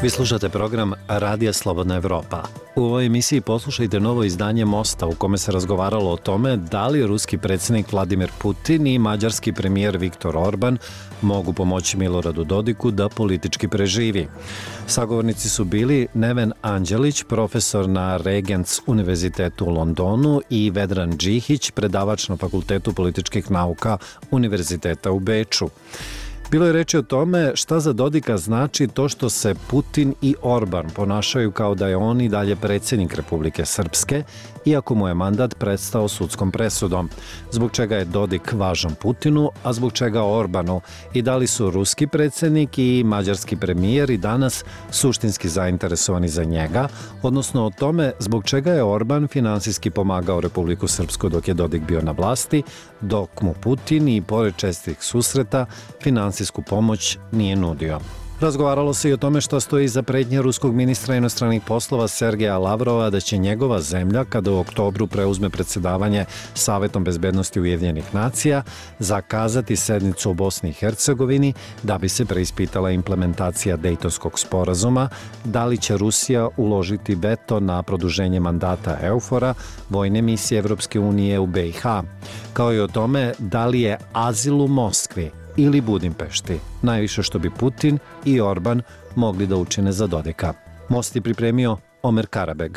Vi slušate program Radija Slobodna Evropa. U ovoj emisiji poslušajte novo izdanje Mosta u kome se razgovaralo o tome da li ruski predsjednik Vladimir Putin i mađarski premijer Viktor Orban mogu pomoći Miloradu Dodiku da politički preživi. Sagovornici su bili Neven Anđelić, profesor na Regents univerzitetu u Londonu, i Vedran Džihić, predavač na Fakultetu političkih nauka Univerziteta u Beču. Bilo je reči o tome šta za Dodika znači to što se Putin i Orban ponašaju kao da je on i dalje predsjednik Republike Srpske, iako mu je mandat prestao sudskom presudom. Zbog čega je Dodik važan Putinu, a zbog čega Orbanu, i da li su ruski predsjednik i mađarski premijer i danas suštinski zainteresovani za njega, odnosno o tome zbog čega je Orban finansijski pomagao Republiku Srpsku dok je Dodik bio na vlasti, dok mu Putin i pored čestih susreta finansijsku pomoć nije nudio. Razgovaralo se i o tome što stoji iza pretnje ruskog ministra inostranih poslova Sergeja Lavrova da će njegova zemlja, kada u oktobru preuzme predsjedavanje Savetom bezbednosti Ujedinjenih nacija, zakazati sednicu u Bosni i Hercegovini da bi se preispitala implementacija Dejtonskog sporazuma, da li će Rusija uložiti veto na produženje mandata EUFOR-a, vojne misije Evropske unije u BiH, kao i o tome da li je azil u Moskvi ili Budimpešti najviše što bi Putin i Orban mogli da učine za Dodika. Most je pripremio Omer Karabeg.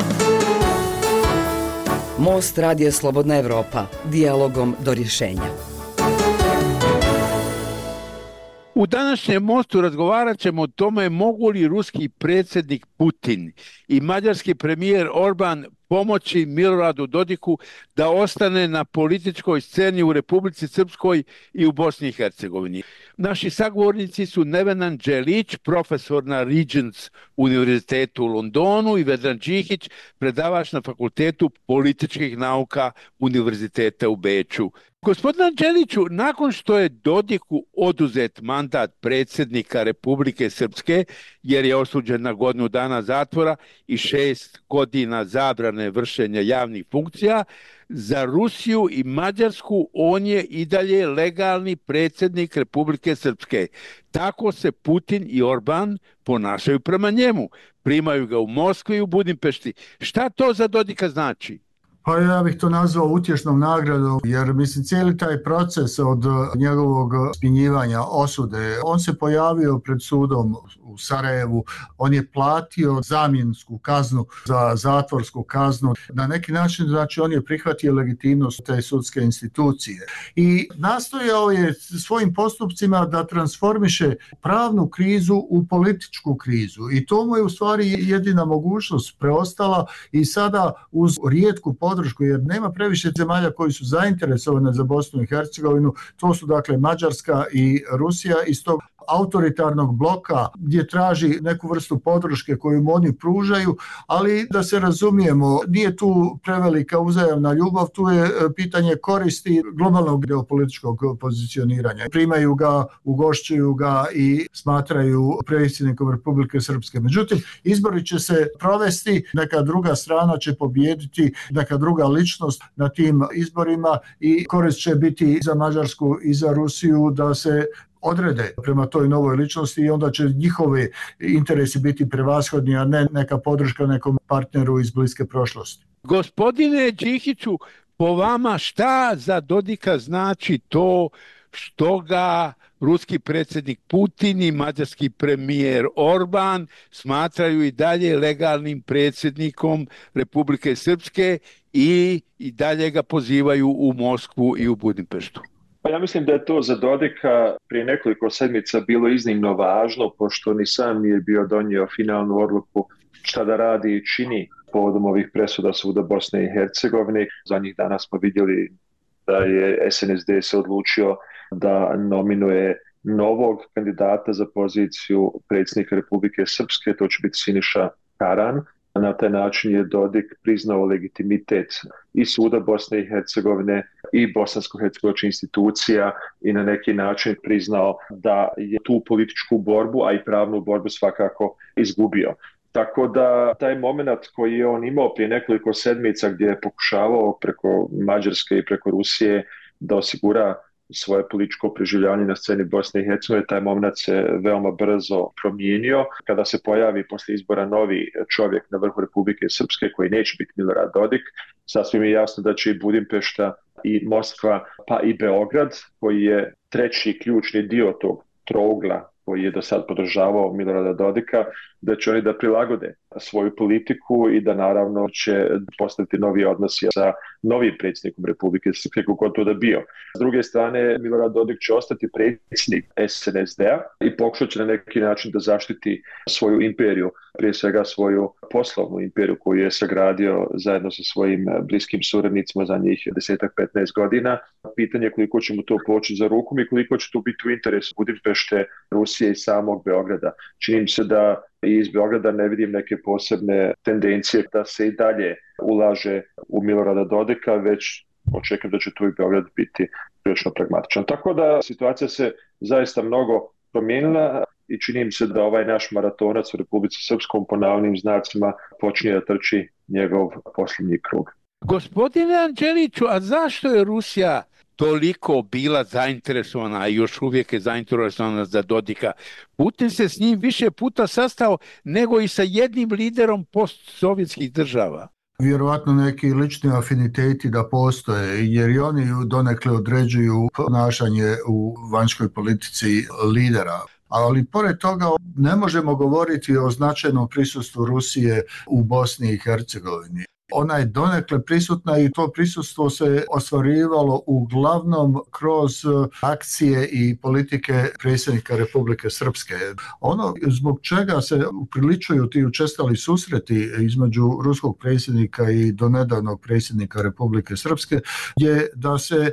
Most Radija Slobodna Evropa, dijalogom do rješenja. U današnjem Mostu razgovarat ćemo o tome mogu li ruski predsjednik Putin i mađarski premijer Orban pomoći Miloradu Dodiku da ostane na političkoj sceni u Republici Srpskoj i u Bosni i Hercegovini. Naši sagovornici su Neven Anđelić, profesor na Regents univerzitetu u Londonu, i Vedran Džihić, predavač na Fakultetu političkih nauka Univerziteta u Beču. Gospodine Anđeliću, nakon što je Dodiku oduzet mandat predsjednika Republike Srpske, jer je osuđen na godinu dana zatvora i 6 godina zabrane vršenja javnih funkcija, za Rusiju i Mađarsku on je i dalje legalni predsjednik Republike Srpske. Tako se Putin i Orban ponašaju prema njemu. Primaju ga u Moskvi i u Budimpešti. Šta to za Dodika znači? Pa ja bih to nazvao utješnom nagradom, jer mislim cijeli taj proces od njegovog smjenjivanja, osude, on se pojavio pred sudom u Sarajevu, on je platio zamjensku kaznu za zatvorsku kaznu. Na neki način, znači, on je prihvatio legitimnost te sudske institucije i nastojao je svojim postupcima da transformiše pravnu krizu u političku krizu i to mu je u stvari jedina mogućnost preostala i sada uz rijetku podršku, jer nema previše zemalja koji su zainteresovane za Bosnu i Hercegovinu, to su dakle Mađarska i Rusija, iz tog autoritarnog bloka gdje traži neku vrstu podrške koju mu oni pružaju, ali da se razumijemo, nije tu prevelika uzajamna ljubav, tu je pitanje koristi globalnog geopolitičkog pozicioniranja. Primaju ga, ugošćuju ga i smatraju predsjednikom Republike Srpske. Međutim, izbori će se provesti, neka druga strana će pobijediti, neka druga ličnost na tim izborima i korist će biti za Mađarsku i za Rusiju da se odrede prema toj novoj ličnosti i onda će njihovi interesi biti prevashodni, a ne neka podrška nekom partneru iz bliske prošlosti. Gospodine Džihiću, po vama šta za Dodika znači to što ga ruski predsjednik Putin i mađarski premijer Orban smatraju i dalje legalnim predsjednikom Republike Srpske i dalje ga pozivaju u Moskvu i u Budimpeštu? Pa ja mislim da je to za Dodika prije nekoliko sedmica bilo iznimno važno, pošto ni sam nije bio donio finalnu odluku šta da radi i čini povodom ovih presuda suda Bosne i Hercegovine. Zadnjih dana smo vidjeli da je SNSD se odlučio da nominuje novog kandidata za poziciju predsjednika Republike Srpske, to će biti Siniša Karan. Na taj način je Dodik priznao legitimitet i suda Bosne i Hercegovine i bosansko-hercegovačkih institucija i na neki način priznao da je tu političku borbu, a i pravnu borbu svakako izgubio. Tako da taj moment koji je on imao prije nekoliko sedmica gdje je pokušavao preko Mađarske i preko Rusije da osigura svoje političko preživljavanje na sceni Bosne i Hercegovine. Taj moment se veoma brzo promijenio. Kada se pojavi poslije izbora novi čovjek na vrhu Republike Srpske koji neće biti Milorad Dodik, sasvim je jasno da će i Budimpešta i Moskva pa i Beograd, koji je treći ključni dio tog trougla koji je do sad podržavao Milorada Dodika, da će oni da prilagode svoju politiku i da naravno će postaviti novi odnosi sa novim predsjednikom Republike Srpske, kogod to da bio. S druge strane, Milorad Dodik će ostati predsjednik SNSD-a i pokušat će na neki način da zaštiti svoju imperiju, prije svega svoju poslovnu imperiju koju je sagradio zajedno sa svojim bliskim suradnicima za njih 10-15 godina. Pitanje je koliko će mu to poći za rukom i koliko će to biti u interesu Budimpešte, Rusije i samog Beograda. Čini se da i iz Beograda ne vidim neke posebne tendencije da se i dalje ulaže u Milorada Dodika, već očekujem da će tu i Beograd biti prilično pragmatičan. Tako da situacija se zaista mnogo promijenila i čini mi se da ovaj naš maratonac u Republici Srpskom po navodnim znacima počinje da trči njegov posljednji krug. Gospodine Anđeliću, a zašto je Rusija toliko bila zainteresovana, a još uvijek je zainteresovana za Dodika? Putin se s njim više puta sastao nego i sa jednim liderom postsovjetskih država. Vjerovatno neki lični afiniteti da postoje, jer i oni donekle određuju ponašanje u vanjskoj politici lidera. Ali pored toga ne možemo govoriti o značajnom prisustvu Rusije u Bosni i Hercegovini. Ona je donekle prisutna i to prisustvo se ostvarivalo uglavnom kroz akcije i politike predsjednika Republike Srpske. Ono zbog čega se upriličuju ti učestali susreti između ruskog predsjednika i donedavnog predsjednika Republike Srpske je da se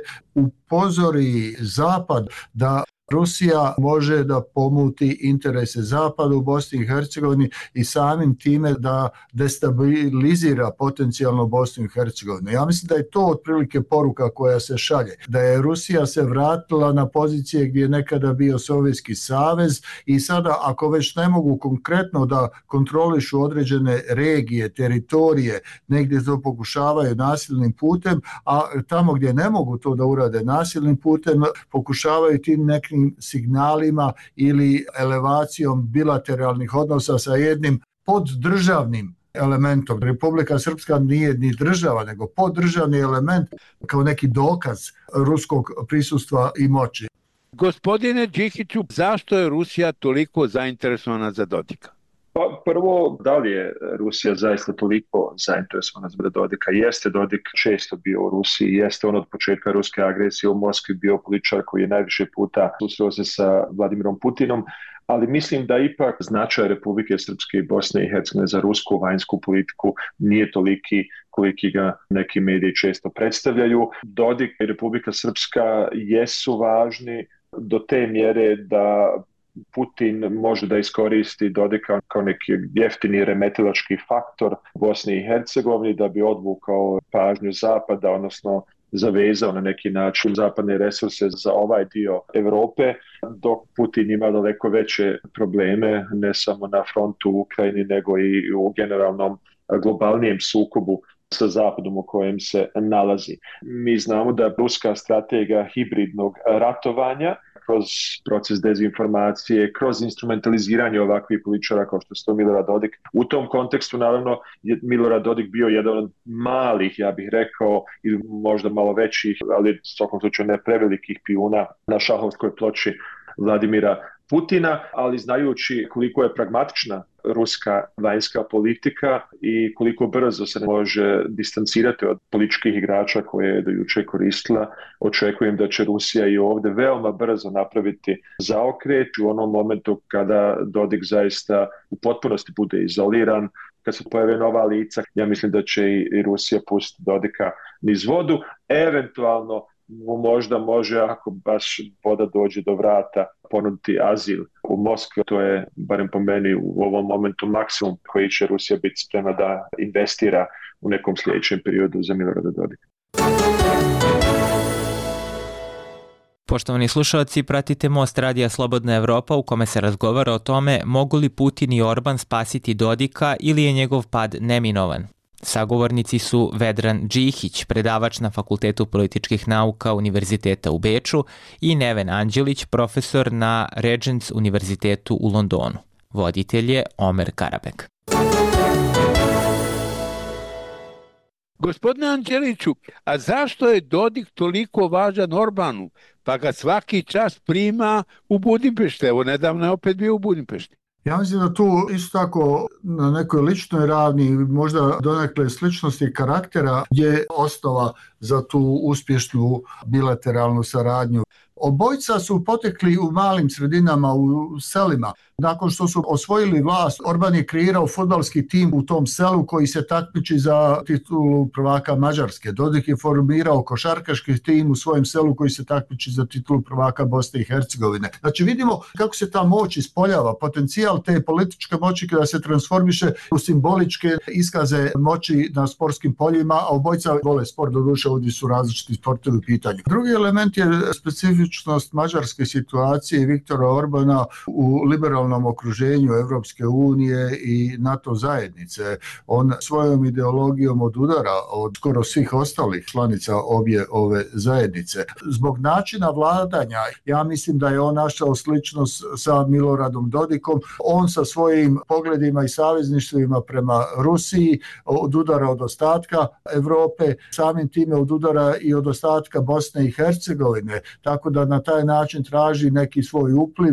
upozori Zapad da Rusija može da pomuti interese Zapada u Bosni i Hercegovini i samim time da destabilizira potencijalno Bosnu i Hercegovinu. Ja mislim da je to otprilike poruka koja se šalje. Da je Rusija se vratila na pozicije gdje je nekada bio Sovjetski savez i sada ako već ne mogu konkretno da kontrolišu određene regije, teritorije, negdje to pokušavaju nasilnim putem, a tamo gdje ne mogu to da urade nasilnim putem, pokušavaju tim nekim signalima ili elevacijom bilateralnih odnosa sa jednim poddržavnim elementom. Republika Srpska nije ni država, nego poddržavni element kao neki dokaz ruskog prisustva i moći. Gospodine Đikiću, zašto je Rusija toliko zainteresovana za Dodika? Pa prvo, da li je Rusija zaista toliko zainteresovana za Dodika? Jeste Dodik često bio u Rusiji, jeste on od početka ruske agresije u Moskvi bio političar koji je najviše puta susreo se sa Vladimirom Putinom, ali mislim da ipak značaj Republike Srpske i Bosne i Hercegovine za rusku vanjsku politiku nije toliki koliki ga neki mediji često predstavljaju. Dodik i Republika Srpska jesu važni do te mjere da Putin može da iskoristi Dodika kao neki jeftini remetilački faktor Bosni i Hercegovini da bi odvukao pažnju Zapada, odnosno zavezao na neki način zapadne resurse za ovaj dio Europe, dok Putin ima daleko veće probleme ne samo na frontu u Ukrajini nego i u generalnom globalnijem sukobu sa Zapadom u kojem se nalazi. Mi znamo da ruska strategija hibridnog ratovanja kroz proces dezinformacije, kroz instrumentaliziranje ovakvih političara kao što je to Milorad Dodik. U tom kontekstu, naravno, je Milorad Dodik bio jedan od malih, ja bih rekao, ili možda malo većih, ali u svakom slučaju ne prevelikih pijuna na šahovskoj ploči Vladimira Putina, ali znajući koliko je pragmatična ruska vanjska politika i koliko brzo se može distancirati od političkih igrača koje je do juče koristila, očekujem da će Rusija i ovdje veoma brzo napraviti zaokret u onom momentu kada Dodik zaista u potpunosti bude izoliran, kad se pojave nova lica. Ja mislim da će i Rusija pustiti Dodika niz vodu, eventualno možda može, ako baš voda dođe do vrata, ponuditi azil u Moskvi. To je, barem po meni, u ovom momentu maksimum koji će Rusija biti spremna da investira u nekom sljedećem periodu za Milorada Dodika. Poštovani slušalci, pratite Most Radija Slobodna Evropa u kome se razgovara o tome mogu li Putin i Orban spasiti Dodika ili je njegov pad neminovan. Sagovornici su Vedran Džihić, predavač na Fakultetu političkih nauka Univerziteta u Beču, i Neven Anđelić, profesor na Regents Univerzitetu u Londonu. Voditelj je Omer Karabek. Gospodine Anđeliću, a zašto je Dodik toliko važan Orbanu? Pa ga svaki čas prima u Budimpešti. Evo, nedavno je opet bio u Budimpešti. Ja mislim da tu isto tako na nekoj ličnoj ravni, možda donekle sličnosti karaktera, je osnova za tu uspješnu bilateralnu saradnju. Obojica su potekli u malim sredinama, u selima. Nakon što su osvojili vlast, Orban je kreirao fudbalski tim u tom selu koji se takmiči za titulu prvaka Mađarske. Dodik je formirao košarkaški tim u svojem selu koji se takmiči za titulu prvaka Bosne i Hercegovine. Znači vidimo kako se ta moć ispoljava, potencijal te političke moći kada se transformiše u simboličke iskaze moći na sportskim poljima, a obojica vole sport, doduše ovdje su različiti sportovi u pitanju. Drugi element je specifičnost mađarske situacije i Viktora Orbana u liberalnom okruženju Evropske unije i NATO zajednice. On svojom ideologijom odudara od skoro svih ostalih članica obje ove zajednice. Zbog načina vladanja, ja mislim da je on našao sličnost sa Miloradom Dodikom. On sa svojim pogledima i savezništvima prema Rusiji odudara od ostatka Evrope, samim time odudara i od ostatka Bosne i Hercegovine, tako da na taj način traži neki svoj upliv.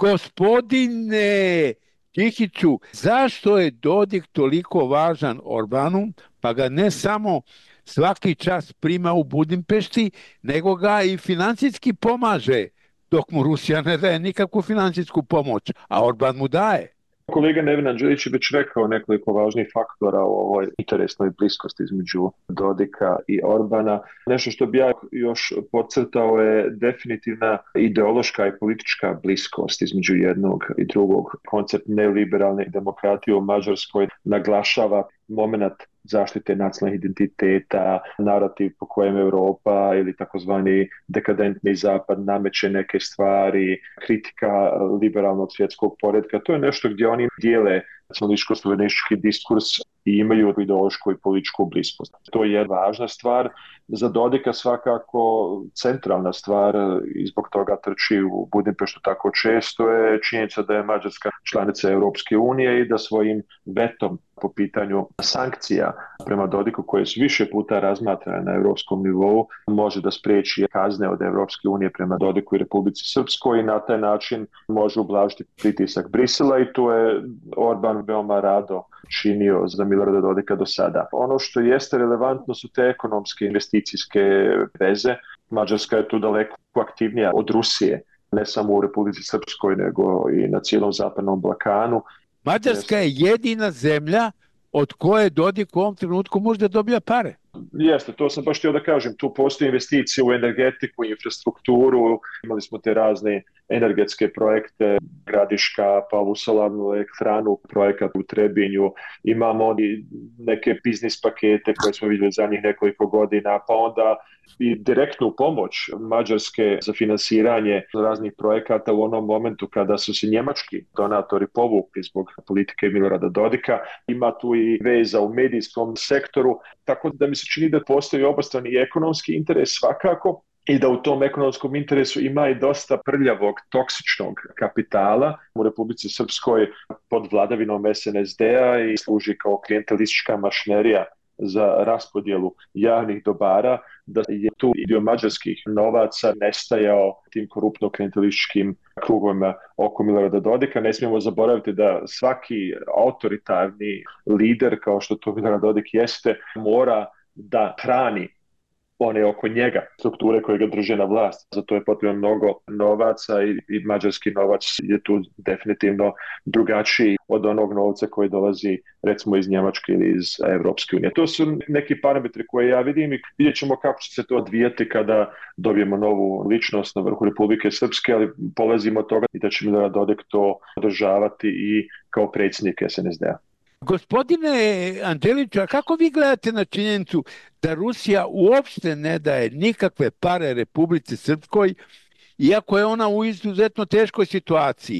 Gospodine Džihiću, zašto je Dodik toliko važan Orbanu, pa ga ne samo svaki čas prima u Budimpešti, nego ga i financijski pomaže, dok mu Rusija ne daje nikakvu financijsku pomoć, a Orban mu daje? Kolega Neven Anđelić je već rekao nekoliko važnih faktora o ovoj interesnoj bliskosti između Dodika i Orbana. Nešto što bi ja još podcrtao je definitivna ideološka i politička bliskost između jednog i drugog. Koncept neoliberalne demokratije u Mađarskoj naglašava moment zaštite nacionalnih identiteta, narativ po kojem Europa ili takozvani dekadentni zapad nameće neke stvari, kritika liberalnog svjetskog poretka. To je nešto gdje oni dijele nacionalističko-suverenistički diskurs i imaju ideološku i političku bliskost. To je važna stvar. Za Dodika svakako centralna stvar i zbog toga trči u Budimpeštu tako često je činjenica da je Mađarska članica Europske unije i da svojim vetom po pitanju sankcija prema Dodiku koje su više puta razmatrane na europskom nivou može da spriječi kazne od Europske unije prema Dodiku i Republici Srpskoj i na taj način može ublažiti pritisak Brisela i tu je Orban veoma rado činio za Milorada Dodika do sada. Ono što jeste relevantno su te ekonomske investicijske veze. Mađarska je tu daleko aktivnija od Rusije, ne samo u Republici Srpskoj nego i na cijelom zapadnom Balkanu. Mađarska je jedina zemlja od koje Dodik u ovom trenutku može da dobija pare. Jeste, to sam baš htio da kažem. Tu postoji investicije u energetiku, infrastrukturu, imali smo te razne energetske projekte, Gradiška, pa ovu solarnu elektranu, projekat u Trebinju, imamo neke biznis pakete koje smo vidjeli zadnjih nekoliko godina, pa onda i direktnu pomoć Mađarske za finansiranje raznih projekata u onom momentu kada su se njemački donatori povukli zbog politike Milorada Dodika. Ima tu i veza u medijskom sektoru, tako da mi se čini da postoji obostrani ekonomski interes svakako i da u tom ekonomskom interesu ima i dosta prljavog, toksičnog kapitala u Republici Srpskoj pod vladavinom SNSD-a i služi kao klijentelistička mašinerija za raspodjelu javnih dobara, da je tu dio mađarskih novaca nestajao tim koruptno-klijentelističkim krugovima oko Milorada Dodika. Ne smijemo zaboraviti da svaki autoritarni lider, kao što to Milorad Dodik jeste, mora da hrani one oko njega, strukture koje ga drže na vlast. Zato je potrebno mnogo novaca i mađarski novac je tu definitivno drugačiji od onog novca koji dolazi recimo iz Njemačke ili iz Evropske unije. To su neki parametri koje ja vidim i vidjet ćemo kako će se to odvijati kada dobijemo novu ličnost na vrhu Republike Srpske, ali polazimo od toga i da će Milorad Dodik to održavati i kao predsjednik SNSD-a. Gospodine Anđeliću, a kako vi gledate na činjenicu da Rusija uopšte ne daje nikakve pare Republici Srpskoj, iako je ona u izuzetno teškoj situaciji?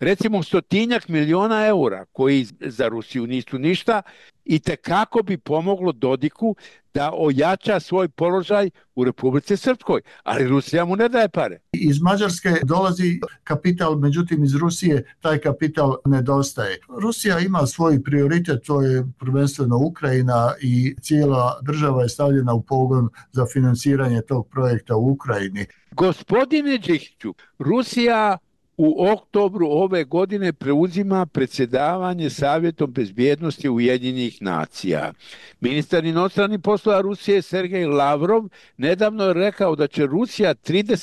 recimo 100 miliona eura, koji za Rusiju nisu ništa, i tekako bi pomoglo Dodiku da ojača svoj položaj u Republici Srpskoj, ali Rusija mu ne daje pare. Iz Mađarske dolazi kapital, međutim iz Rusije taj kapital nedostaje. Rusija ima svoj prioritet, to je prvenstveno Ukrajina i cijela država je stavljena u pogon za financiranje tog projekta u Ukrajini. Gospodine Đikiću, Rusija u oktobru ove godine preuzima predsjedavanje Savjetom bezbjednosti Ujedinjenih nacija. Ministar inostranih poslova Rusije Sergej Lavrov nedavno je rekao da će Rusija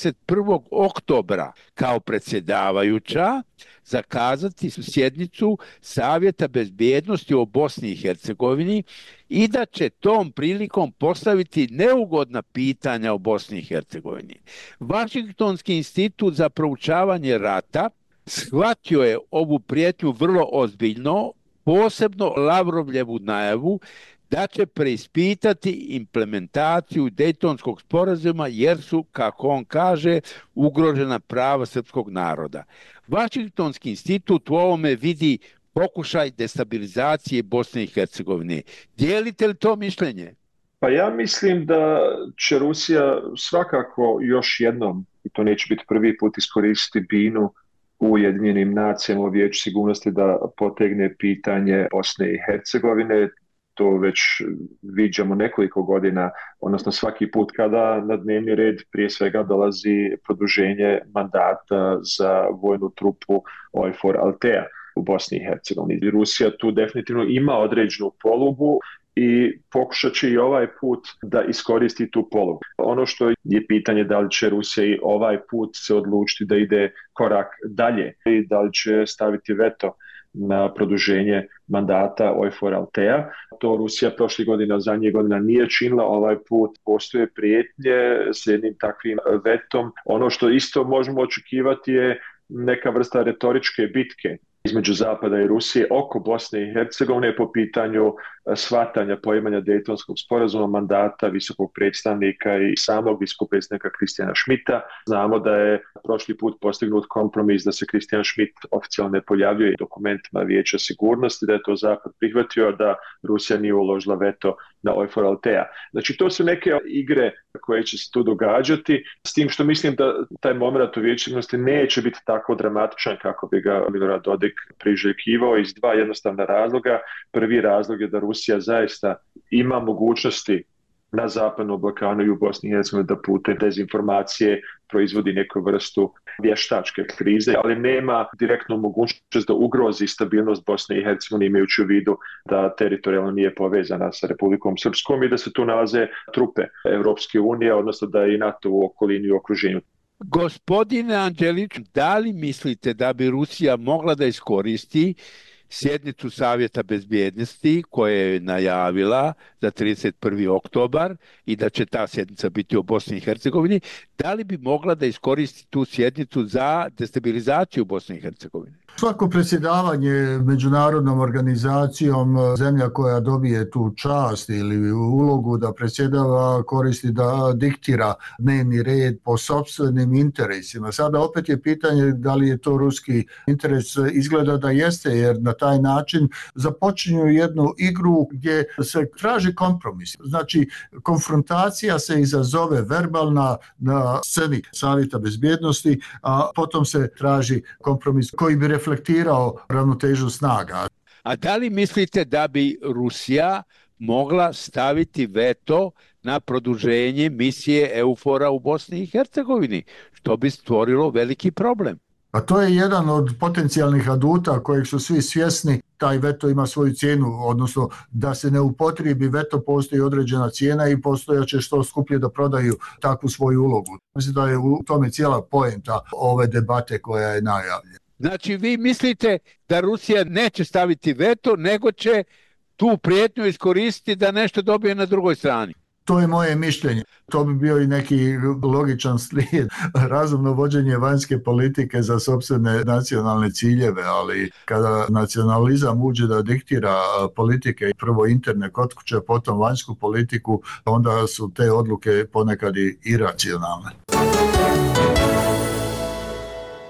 31. oktobra kao predsjedavajuća zakazati sjednicu Savjeta bezbjednosti o Bosni i Hercegovini i da će tom prilikom postaviti neugodna pitanja o Bosni i Hercegovini. Vašingtonski institut za proučavanje rata shvatio je ovu prijetnju vrlo ozbiljno, posebno Lavrovljevu najavu da će preispitati implementaciju Dejtonskog sporazuma jer su, kako on kaže, ugrožena prava srpskog naroda. Vašingtonski institut u ovome vidi pokušaj destabilizacije Bosne i Hercegovine. Dijelite li to mišljenje? Pa ja mislim da će Rusija svakako još jednom, i to neće biti prvi put, iskoristiti binu u Ujedinjenim nacijama u Vijeću sigurnosti da potegne pitanje Bosne i Hercegovine. To već viđamo nekoliko godina, odnosno svaki put kada na dnevni red prije svega dolazi produženje mandata za vojnu trupu OIFOR Altea u Bosni i Hercegovini. Rusija tu definitivno ima određenu polugu i pokušat će i ovaj put da iskoristi tu polugu. Ono što je pitanje da li će Rusija i ovaj put se odlučiti da ide korak dalje i da li će staviti veto na produženje mandata OIFOR Altea. To Rusija prošlih godina, zadnjih godina nije činila, ovaj put postoje prijetnje s jednim takvim vetom. Ono što isto možemo očekivati je neka vrsta retoričke bitke između Zapada i Rusije oko Bosne i Hercegovine po pitanju shvatanja poimanja Dejtonskog sporazuma, mandata visokog predstavnika i samog visokog predstavnika Kristijana Schmidta. Znamo da je prošli put postignut kompromis da se Kristijan Schmidt oficijalno ne pojavljuje dokumentima Vijeća sigurnosti, da je to Zapad prihvatio, da Rusija nije uložila veto na OIFOR Altea. Znači to su neke igre koje će se tu događati, s tim što mislim da taj moment u Vijeću sigurnosti neće biti tako dramatičan kako bi ga Milorad Dodik priželjkivao iz dva jednostavna razloga. Prvi razlog je da Rusija zaista ima mogućnosti na Zapadnom Balkanu i u Bosni i Hercegovini da putem dezinformacije proizvodi neku vrstu vještačke krize, ali nema direktnu mogućnost da ugrozi stabilnost Bosne i Hercegovine imajući u vidu da teritorijalno nije povezana sa Republikom Srpskom i da se tu nalaze trupe Evropske unije, odnosno da je i NATO u okolini i okruženju. Gospodine Anđelić, da li mislite da bi Rusija mogla da iskoristi sjednicu Savjeta bezbjednosti koja je najavila za 31. oktobar i da će ta sjednica biti u Bosni i Hercegovini, da li bi mogla da iskoristi tu sjednicu za destabilizaciju Bosne i Hercegovine? Svako predsjedavanje međunarodnom organizacijom, zemlja koja dobije tu čast ili ulogu da predsjedava, koristi da diktira dnevni red po sopstvenim interesima. Sada opet je pitanje da li je to ruski interes, izgleda da jeste, jer na taj način započinju jednu igru gdje se traži kompromis. Znači, konfrontacija se izazove verbalna na sceni Savjeta bezbjednosti, a potom se traži kompromis koji bi reflektirao ravnotežu snaga. A da li mislite da bi Rusija mogla staviti veto na produženje misije EUFOR-a u Bosni i Hercegovini, što bi stvorilo veliki problem? A to je jedan od potencijalnih aduta kojeg su svi svjesni. Taj veto ima svoju cijenu, odnosno da se ne upotrijebi veto, postoji određena cijena i postojaće što skuplje da prodaju takvu svoju ulogu. Mislim da je u tome cijela poenta ove debate koja je najavljena. Znači vi mislite da Rusija neće staviti veto, nego će tu prijetnju iskoristiti da nešto dobije na drugoj strani? To je moje mišljenje. To bi bio i neki logičan slijed, razumno vođenje vanjske politike za sopstvene nacionalne ciljeve, ali kada nacionalizam uđe da diktira politike, prvo interne kod kuće, potom vanjsku politiku, onda su te odluke ponekad i iracionalne.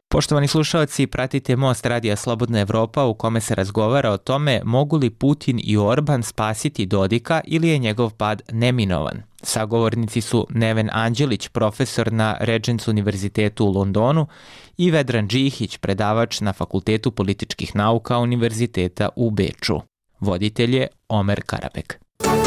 Poštovani slušalci, pratite Most Radija Slobodna Evropa u kome se razgovara o tome mogu li Putin i Orban spasiti Dodika ili je njegov pad neminovan. Sagovornici su Neven Anđelić, profesor na Regents univerzitetu u Londonu, i Vedran Džihić, predavač na Fakultetu političkih nauka Univerziteta u Beču. Voditelj je Omer Karabek.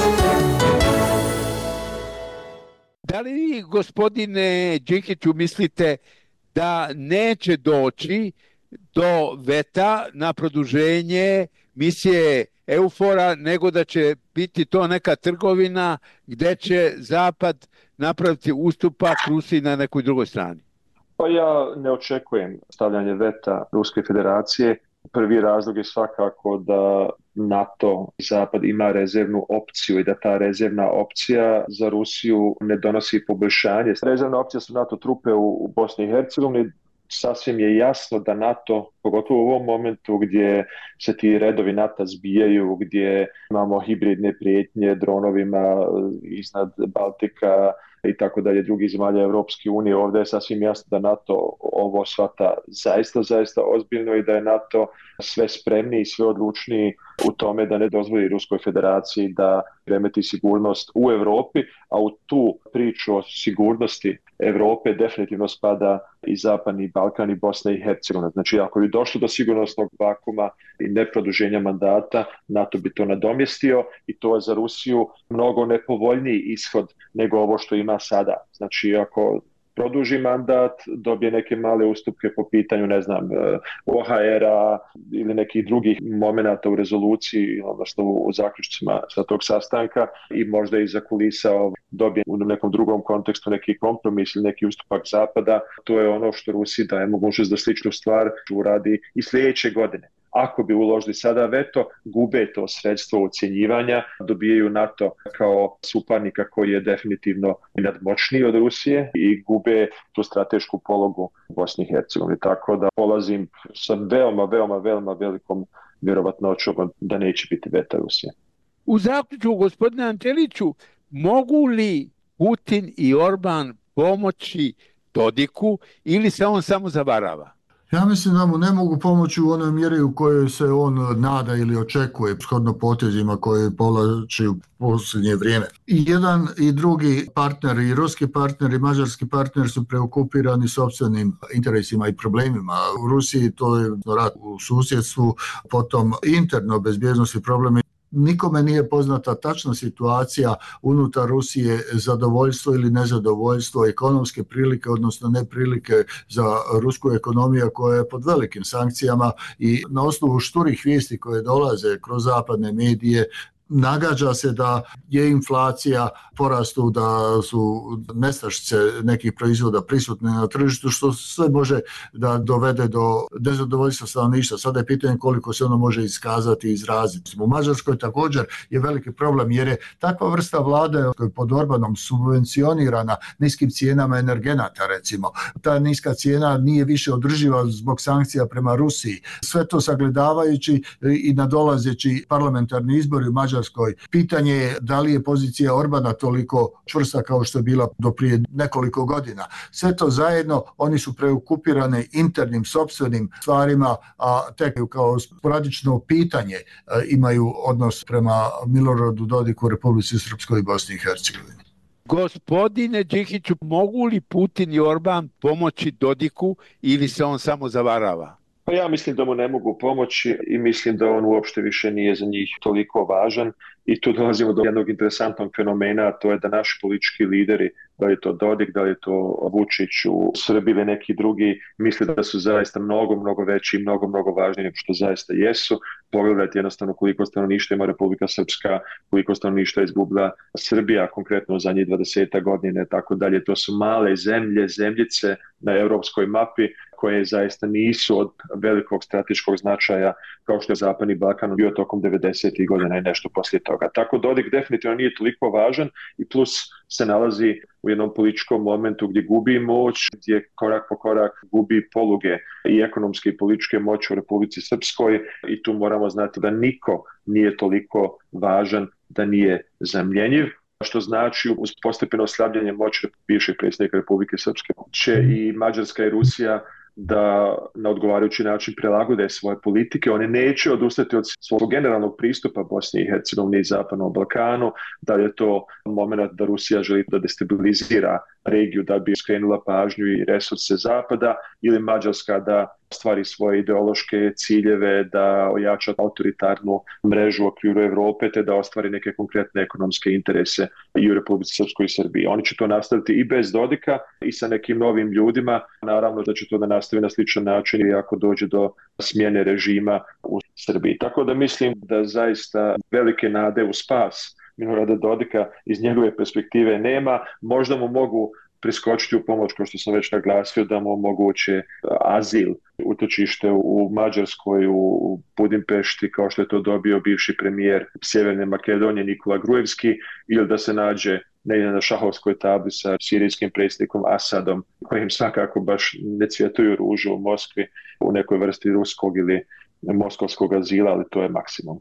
Da li vi, gospodine Džihiću, mislite da neće doći do veta na produženje misije EUFOR-a, nego da će biti to neka trgovina gde će Zapad napraviti ustupak Rusiji na nekoj drugoj strani? Pa ja ne očekujem stavljanje veta Ruske federacije. Prvi razlog je svakako da NATO i Zapad ima rezervnu opciju i da ta rezervna opcija za Rusiju ne donosi poboljšanje. Rezervna opcija su NATO trupe u Bosni i Hercegovini. Sasvim je jasno da NATO, pogotovo u ovom momentu gdje se ti redovi NATO zbijaju, gdje imamo hibridne prijetnje dronovima iznad Baltika i tako dalje, drugih zemalja Europske unije, ovdje je sasvim jasno da NATO ovo shvata zaista ozbiljno i da je NATO sve spremniji i sve odlučniji u tome da ne dozvoli Ruskoj federaciji da remeti sigurnost u Europi, a u tu priču o sigurnosti Europe definitivno spada i Zapadni Balkan i Bosna i Hercegovina. Znači, ako bi došlo do sigurnosnog vakuma i neproduženja mandata, NATO bi to nadomjestio i to je za Rusiju mnogo nepovoljniji ishod nego ovo što ima sada. Znači, ako produži mandat, dobije neke male ustupke po pitanju, ne znam, OHR-a ili nekih drugih momenata u rezoluciji, odnosno u zaključcima sa tog sastanka i možda iza kulisa dobije u nekom drugom kontekstu neki kompromis ili neki ustupak Zapada, to je ono što Rusiji daje mogućnost da sličnu stvar uradi i sljedeće godine. Ako bi uložili sada veto, gube to sredstvo ucjenjivanja, dobijaju NATO kao suparnika koji je definitivno nadmoćniji od Rusije i gube tu stratešku pologu u Bosni i Hercegovini. Tako da polazim sa veoma velikom vjerovatnoćom da neće biti veta Rusije. U zaključku, gospodine Anđeliću, mogu li Putin i Orban pomoći Dodiku ili se on samo zavarava? Ja mislim da mu ne mogu pomoći u onoj mjeri u kojoj se on nada ili očekuje shodno potezima koje povlači u posljednje vrijeme. I jedan i drugi partner, i ruski partner i mađarski partner su preokupirani sopstvenim interesima i problemima. U Rusiji to je rat u susjedstvu, potom interno bezbjednosti problemi. Nikome nije poznata tačna situacija unutar Rusije, zadovoljstvo ili nezadovoljstvo, ekonomske prilike, odnosno neprilike za rusku ekonomiju koja je pod velikim sankcijama i na osnovu šturih vijesti koje dolaze kroz zapadne medije nagađa se da je inflacija porastu, da su nestašice nekih proizvoda prisutne na tržištu, što sve može da dovede do nezadovoljstva stanovništva. Sada je pitanje koliko se ono može iskazati i izraziti. U Mađarskoj također je veliki problem jer je takva vrsta vlade pod Orbanom subvencionirana niskim cijenama energenata, recimo. Ta niska cijena nije više održiva zbog sankcija prema Rusiji. Sve to sagledavajući i nadolazeći parlamentarni izbori u Mađarskoj, pitanje je da li je pozicija Orbana toliko čvrsta kao što je bila do prije nekoliko godina. Sve to zajedno, oni su preokupirane internim sopstvenim stvarima, a tek kao sporadično pitanje imaju odnos prema Miloradu Dodiku, Republici Srpskoj i Bosni i Hercegovini. Gospodine Džihiću, mogu li Putin i Orban pomoći Dodiku ili se on samo zavarava? Pa ja mislim da mu ne mogu pomoći i mislim da on uopšte više nije za njih toliko važan i tu dolazimo do jednog interesantnog fenomena, a to je da naši politički lideri, da li je to Dodik, da li je to Vučić u Srbiji ili neki drugi, misle da su zaista mnogo veći i mnogo važniji nego što zaista jesu. Pogledajte jednostavno koliko stanovništva ima Republika Srpska, koliko stanovništva izgubila Srbija, konkretno u zadnjih 20 godina, tako dalje. To su male zemljice na europskoj mapi koje zaista nisu od velikog strateškog značaja kao što je Zapadni Balkan bio tokom 90. godina i nešto poslije toga. Tako Dodik definitivno nije toliko važan i plus se nalazi u jednom političkom momentu gdje gubi moć, gdje korak po korak gubi poluge i ekonomske i političke moći u Republici Srpskoj i tu moramo znati da niko nije toliko važan da nije zamjenjiv, što znači uz postepeno slabljenje moći bivšeg predsjednika Republike Srpske će i Mađarska i Rusija da na odgovarajući način prilagode svoje politike. Oni neće odustati od svog generalnog pristupa Bosni i Hercegovini i Zapadnom Balkanu, da je to moment da Rusija želi da destabilizira regiju da bi skrenula pažnju i resurse Zapada, ili Mađarska da ostvari svoje ideološke ciljeve, da ojača autoritarnu mrežu u okviru Evrope, te da ostvari neke konkretne ekonomske interese i u Republici Srpskoj i Srbiji. Oni će to nastaviti i bez Dodika i sa nekim novim ljudima. Naravno da će to da nastavi na sličan način i ako dođe do smjene režima u Srbiji. Tako da mislim da zaista velike nade u spas Milorada Dodika iz njegove perspektive nema. Možda mu mogu priskočiti u pomoć, kao što sam već naglasio, da mu omoguće azil, utočište u Mađarskoj, u Budimpešti, kao što je to dobio bivši premijer Sjeverne Makedonije Nikola Gruevski, ili da se nađe negdje na šahovskoj tabli sa sirijskim predsjednikom Asadom, kojim svakako baš ne cvjetuju ružu u Moskvi, u nekoj vrsti ruskog ili moskovskog azila, ali to je maksimum.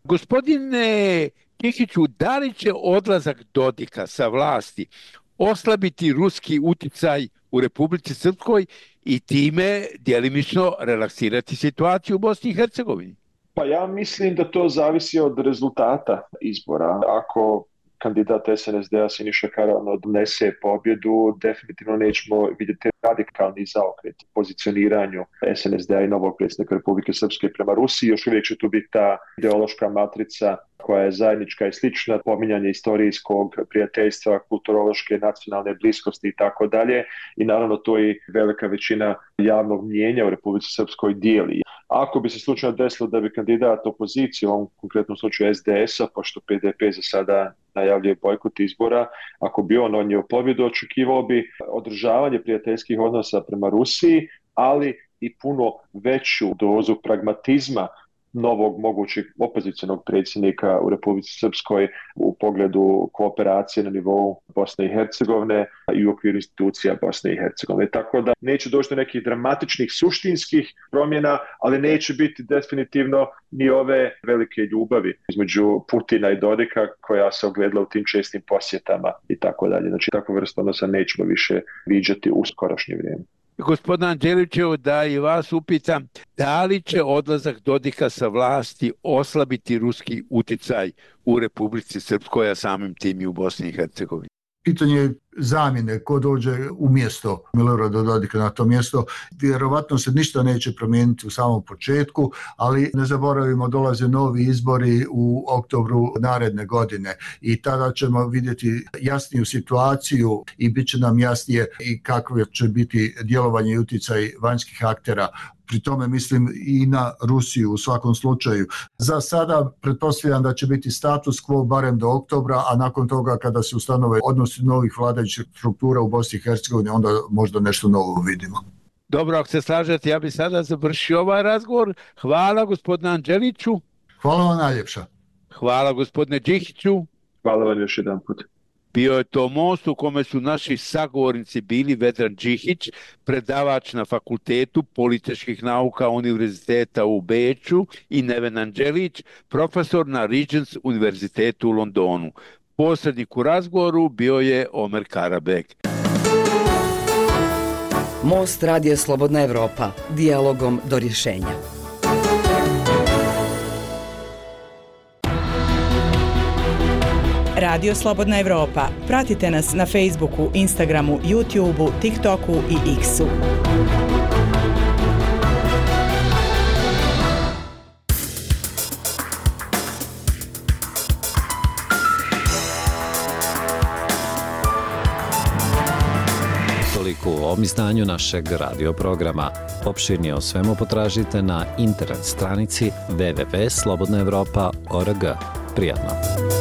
Gospodine Đikiću, da li će odlazak Dodika sa vlasti oslabiti ruski uticaj u Republici Srpskoj i time djelimično relaksirati situaciju u Bosni i Hercegovini? Pa ja mislim da to zavisi od rezultata izbora. Ako kandidat SNSD-a Siniša Karaman odnese pobjedu, definitivno nećemo vidjeti radikalni zaokret u pozicioniranju SNSD-a i novog predsjednika Republike Srpske prema Rusiji. Još uvijek će tu biti ta ideološka matrica koja je zajednička i slična, pominjanje istorijskog prijateljstva, kulturološke, nacionalne bliskosti i tako dalje. I naravno to i velika većina javnog mnijenja u Republici Srpskoj dijeli. Ako bi se slučajno desilo da bi kandidat opozicije, u ovom konkretnom slučaju SDS-a, pošto PDP za sada najavljuje bojkot izbora, ako bi on odnio pobjedu, očekivao bi održavanje prijateljskih odnosa prema Rusiji, ali i puno veću dozu pragmatizma novog mogućeg opozicionog predsjednika u Republici Srpskoj u pogledu kooperacije na nivou Bosne i Hercegovine i u okviru institucija Bosne i Hercegovine. Tako da neće doći do nekih dramatičnih suštinskih promjena, ali neće biti definitivno ni ove velike ljubavi između Putina i Dodika koja se ogledala u tim čestim posjetama i tako dalje. Znači takvu vrstu odnosa nećemo više viđati u skorošnje vrijeme. Gospodin Anđelićev, da i vas upitam, da li će odlazak Dodika sa vlasti oslabiti ruski uticaj u Republici Srpskoj, a samim tim i u Bosni i Hercegovini? Pitanje zamjene, ko dođe umjesto Milorada Dodika na to mjesto, vjerovatno se ništa neće promijeniti u samom početku, ali ne zaboravimo, dolaze novi izbori u oktobru naredne godine i tada ćemo vidjeti jasniju situaciju i bit će nam jasnije i kakvo će biti djelovanje i utjecaj vanjskih aktera. Pri tome mislim i na Rusiju u svakom slučaju. Za sada pretpostavljam da će biti status quo barem do oktobra, a nakon toga kada se ustanove odnosi novih vladajućih struktura u Bosni i Hercegovini, onda možda nešto novo vidimo. Dobro, ako se slažete, ja bih sada završio ovaj razgovor. Hvala gospodine Anđeliću. Hvala vam najljepša. Hvala gospodine Đikiću. Hvala vam još jedan put. Bio je to most u kome su naši sagovornici bili Vedran Đikić, predavač na Fakultetu političkih nauka Univerziteta u Beču, i Neven Anđelić, profesor na Regents Univerzitetu u Londonu. Posrednik u razgovoru bio je Omer Karabek. Most Radio Slobodna Evropa. Dijalogom do rješenja. Radio Slobodna Evropa. Pratite nas na Facebooku, Instagramu, YouTubeu, TikToku i X-u. Toliko u ovom izdanju našeg radio programa. Opširnije o svemu potražite na internet stranici www.slobodnaevropa.org. Prijatno.